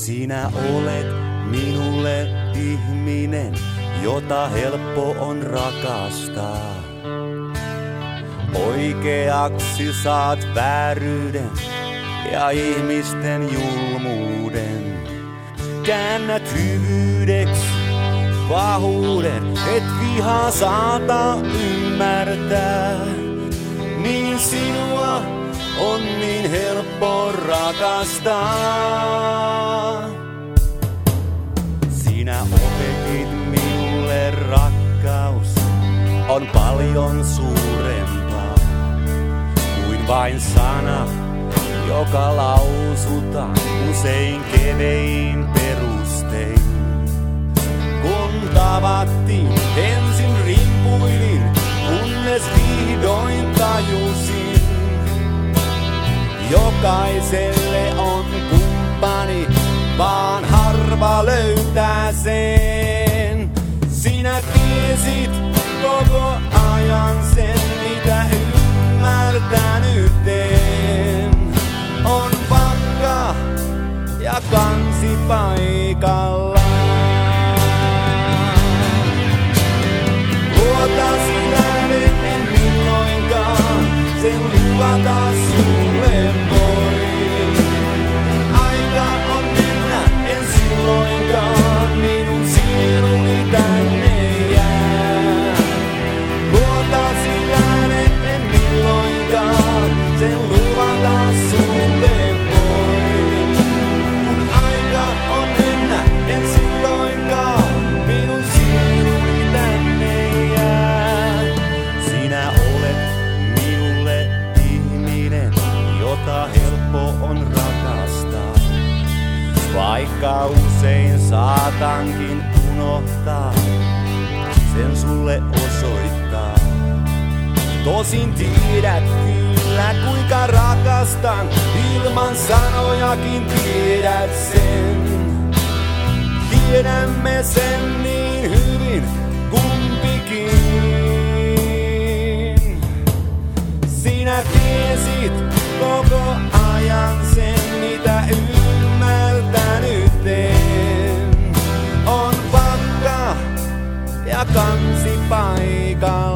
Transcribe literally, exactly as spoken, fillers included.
Sinä olet minulle ihminen, jota helppo on rakastaa. Oikeaksi saat vääryyden ja ihmisten julmuuden. Käännät hyvyydeksi pahuuden, et vihaa saata ymmärtää. Niin sinua on niin helppo rakastaa. Sinä opetit minulle rakkaus on paljon suurempaa kuin vain sana, joka lausutaan usein kevein perustein. Kun tavattiin, ensin rimpuilin, kunnes vihdoin tajusin. Jokaiselle on kumppani, vaan harva löytää sen. Sinä tiesit koko ajan sen, mitä ymmärtänyt en. On vakka ja kansi paikallaan. Luotasi lähden en milloinkaan, sen luvata sulle voin. Aika on mennä, en silloinkaan, minun sieluni tänne jää. Luotasi lähden en milloinkaan, sen luvata sulle voin. Kun aika on mennä, en silloinkaan, minun sieluni tänne jää. Sinä olet minulle ihminen, jota helppo on rakastaa. Vaikka usein saatankin unohtaa, sen sulle osoittaa. Tosin tiedät kyllä kuinka rakastan, ilman sanojakin tiedät sen. Tiedämme sen niin hyvin kumpikin. Sinä tiesit koko ajan sen, mitä ymmärtänyt en. On vakka ja kansi paikalla.